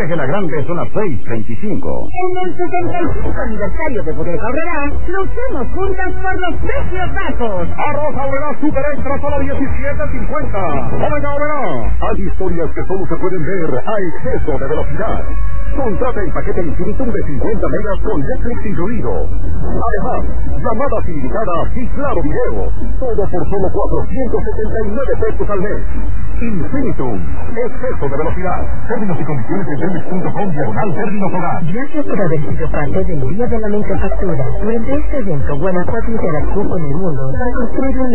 Eje La Grande, zona 625. En el 75 aniversario de Bodega Aurrerá, luchemos juntas por los precios bajos. Arroz Aurrerá Super Extra, solo 17.50. Bodega Aurrerá. Hay historias que solo se pueden ver a exceso de velocidad. Contrata el paquete Infinitum de 50 megas con Netflix incluido. Además, llamadas ilimitadas y claro video. Todo por solo 479 pesos al mes. Infinitum. Exceso de velocidad. Términos y condiciones en Telmex.com/términos hogar. Gracias por haber sido parte del Día de la Manufactura. Durante este evento, Guanajuato interactuó con el mundo para construir un